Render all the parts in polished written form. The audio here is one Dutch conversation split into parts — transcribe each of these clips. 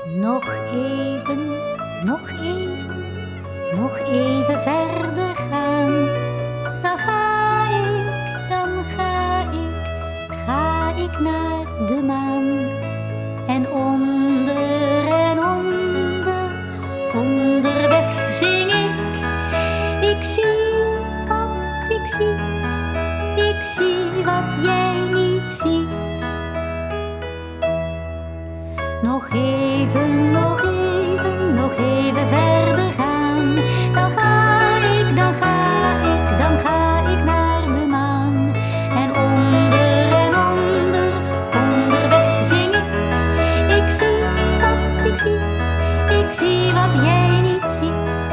Nog even, nog even, nog even verder gaan. Dan ga ik naar de maan. En onderweg zing ik. Ik zie wat jij niet ziet. Nog even, nog even, nog even verder gaan. Dan ga ik naar de maan. En onderweg zing ik. Ik zie wat jij niet ziet.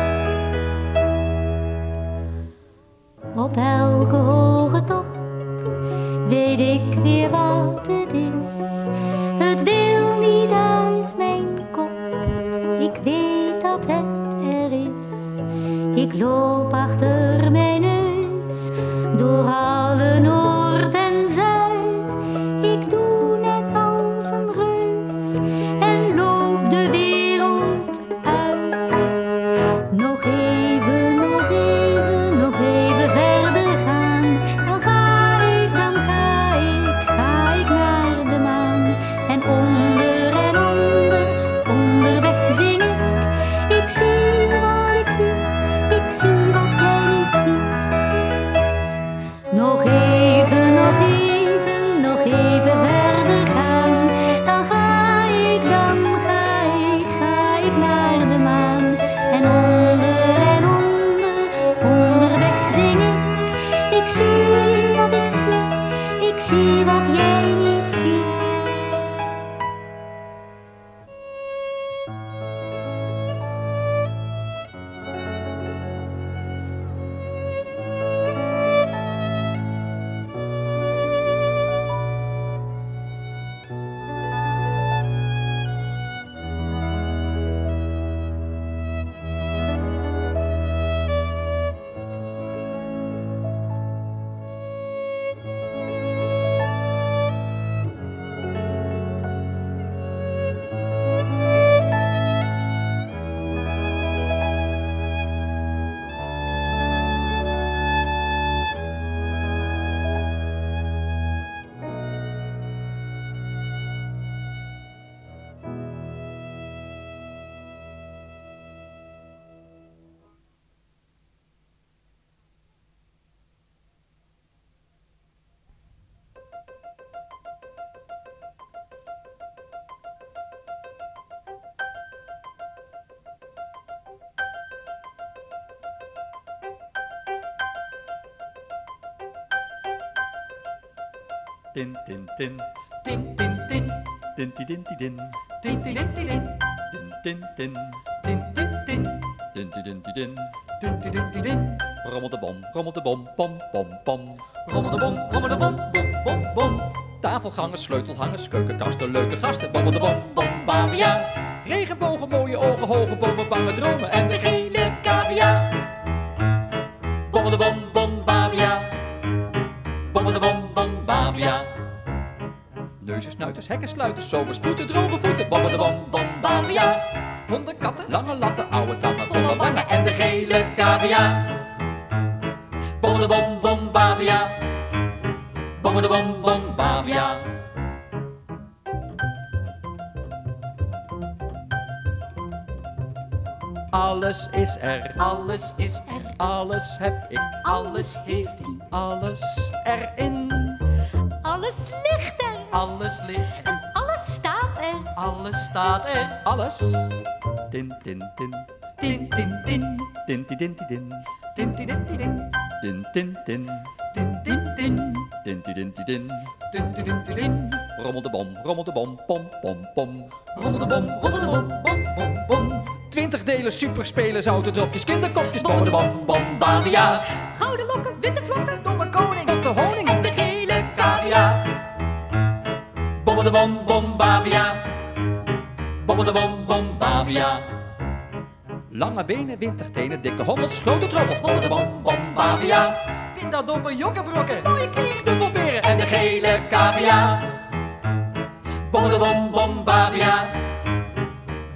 Op elke hoge top weet ik weer wat het is. Het wil niet uit mijn kop. Ik weet dat het er is. Ik loop achter mijn neus door alle Noord en Zuid. Ik doe net als een reus en loop de wereld uit. Nog even, nog even, nog even verder gaan. Dan ga ik naar de maan. En onderweg zing ik. Ik zie wat jij niet ziet. Nog even, nog even, nog even verder gaan. Dan ga ik naar de maan. En onderweg zing ik. Ik zie wat jij niet ziet. Tin tin tin, Tin tin tin, tin tin tin tin, tin tin tin tin, tin tin tin, tin tin tin, tin tin tin tin. tin tin tin tin. Rommel de bom, pom pom pom. Rommel de bom, bom, bom, bom. Tafelgangers, sleutelhangers, keukenkasten, leuke gasten. Bommel de bom, Bavia. Regenbogen, mooie ogen, hoge bomen, bange dromen en de gele cavia. Bommel de bom, Bavia. Bommel de bom, Bavia. Neuzen, snuiters, hekken, sluiters, zomersproeten, droge voeten. Bommel de bom, Bavia. Honden, katten, lange latten, oude tangen, dolle wangen en de gele cavia. Bommel de bom, Bavia. Bommel de bom, Bavia. Alles is er, Alles is er, alles heb ik, alles heeft hij. alles erin. Alles ligt er Alles ligt er, en alles staat er. Alles staat er. alles. Tin tin tin, Tin tin tin, tin tin tin tin, tin tin tin tin, tin tin tin, tin tin tin, tin tin tin tin. tin tin tin tin. Rommel de bom, pom pom pom. Rommel de bom, bom, bom. 20 delen superspelers, autodropjes, kinderkopjes. Bommel de bom, Bavia. Gouden lokken, witte vlokken, Domme koning, Tot de honing en de gele cavia. Bommel de bom, Bavia. Bommel de bom, Bavia. Lange benen, wintertenen, dikke hommels, grote trommels. Bommel de bom, Bavia. Pindadoppen, jokkenbrokken, Mooie kleren, knuffelberen en de gele cavia. Bommel de bom, Bavia.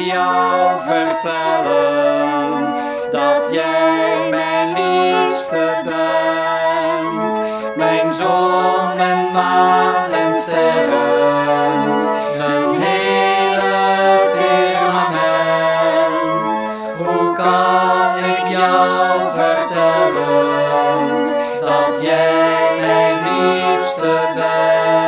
jou vertellen dat jij mijn liefste bent, mijn zon en maan en sterren, mijn hele firmament. Hoe kan ik jou vertellen dat jij mijn liefste bent?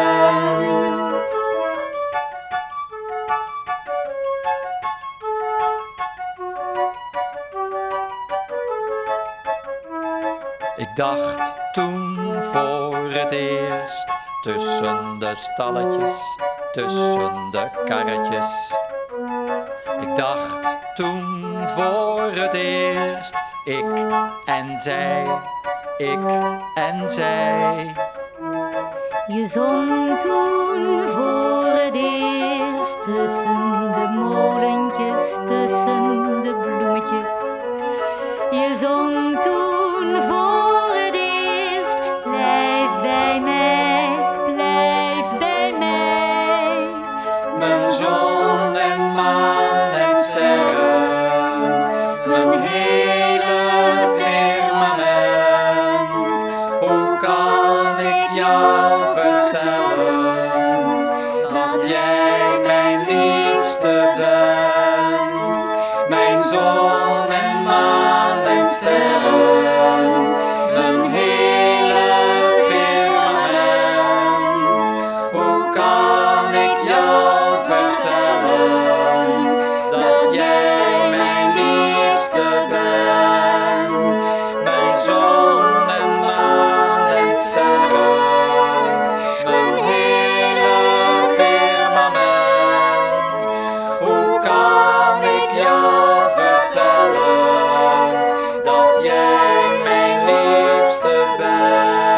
Ik dacht toen voor het eerst, tussen de stalletjes, tussen de karretjes. Ik dacht toen voor het eerst, ik en zij, ik en zij. Je zong toen voor het eerst tussen de molentjes, tussen de bloemetjes. Je zong toen voor het eerst, blijf bij mij, blijf bij mij. Mijn zon en maan en sterren, mijn hele firmament. Hoe kan ik jou vertellen dat jij mijn liefste bent? Mijn zon en maan en sterren, mijn hele firmament. Hoe kan ik jou vertellen dat jij mijn liefste bent? Mijn zon en maan en sterren, mijn hele firmament. Hoe kan ik jou vertellen dat jij mijn liefste bent?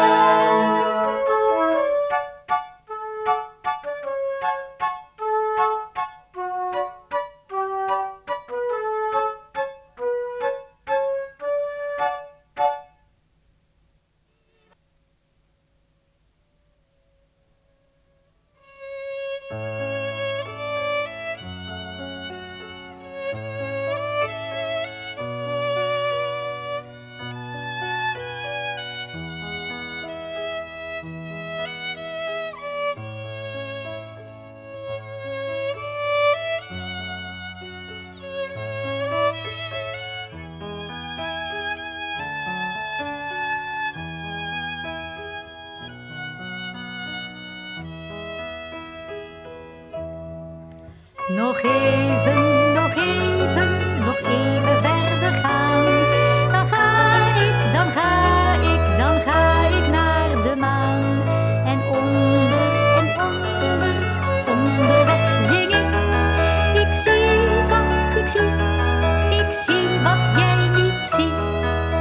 Nog even, nog even, nog even verder gaan. Dan ga ik, dan ga ik, dan ga ik naar de maan. En onderweg zing ik. Ik zie wat ik zie, ik zie wat jij niet ziet.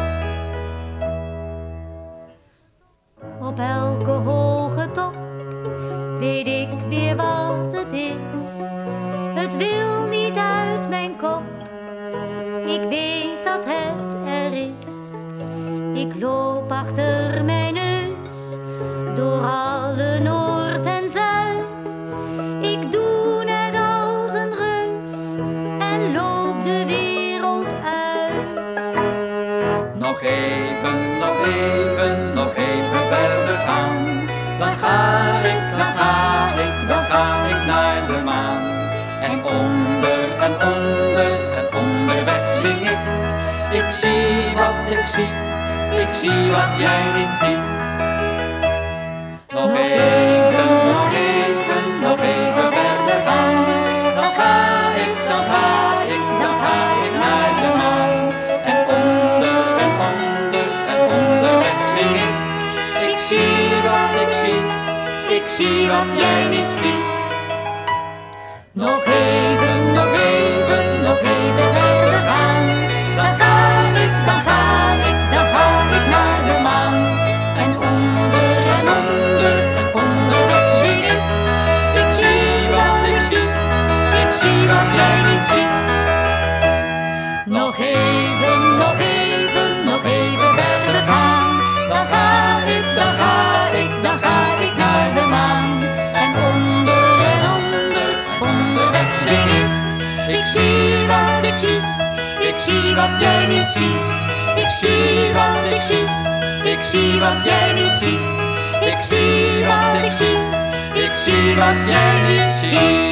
Op elke hoge top weet ik weer wat het is. Het wil niet uit mijn kop, ik weet dat het er is. Ik loop achter mijn neus, door alle Noord en Zuid. Ik doe net als een reus, en loop de wereld uit. Nog even, nog even, nog even verder gaan. Dan ga ik, dan ga ik, dan ga ik naar de maan. En onder en onder en onderweg zing ik. Ik zie wat ik zie, ik zie wat jij niet ziet. Nog even, nog even, nog even verder gaan. Dan ga ik, dan ga ik, dan ga ik naar de maan. En onder en onder en onderweg zing ik. Ik zie wat ik zie, ik zie wat jij niet ziet. Nog even, nog even, nog even verder gaan. Dan ga ik, dan ga ik, dan ga ik naar de maan. En onder en onder en onderweg zing ik. Ik zie wat ik zie, ik zie wat jij niet ziet. Nog even, nog even, nog even verder gaan. Dan ga ik, dan ga ik, dan ga ik naar de maan. En onder onderweg zing ik. ziet. Ik zie wat ik zie. Ik zie wat jij niet ziet. Ik zie wat ik zie. Ik zie wat jij niet ziet.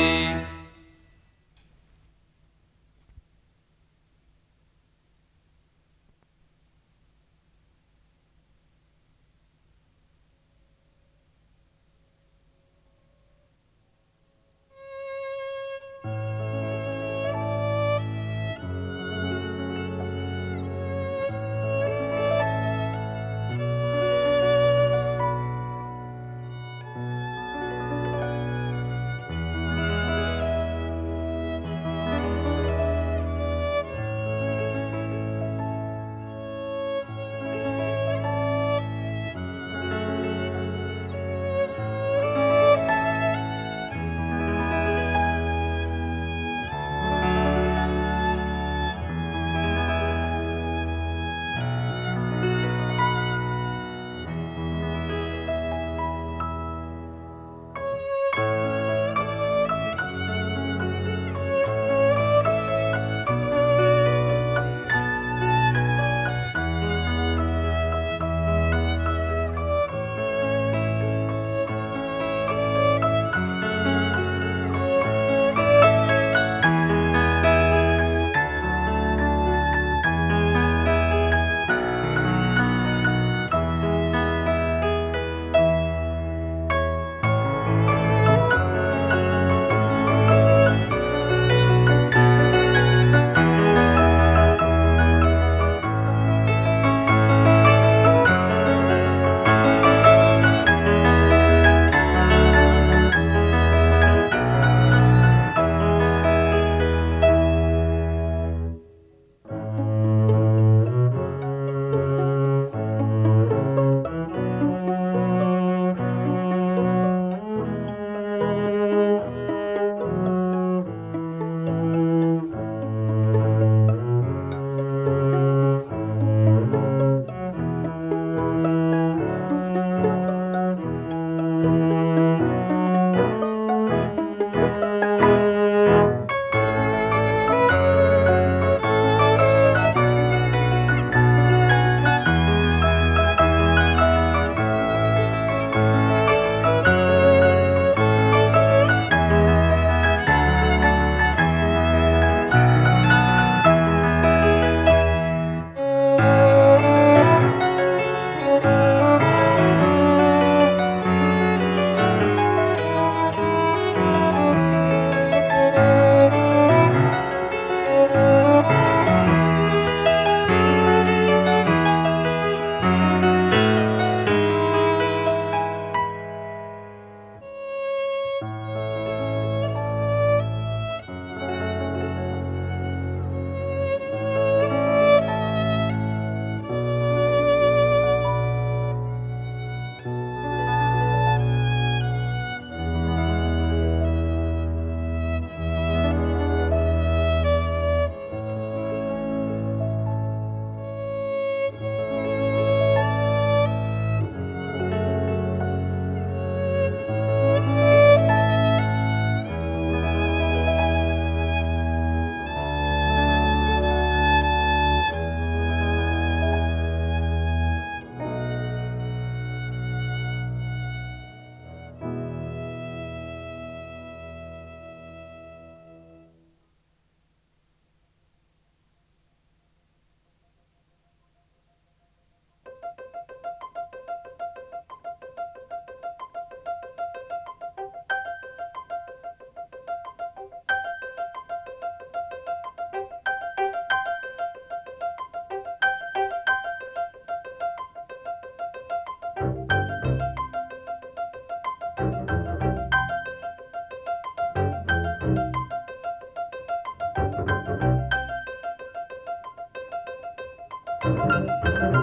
Thank you.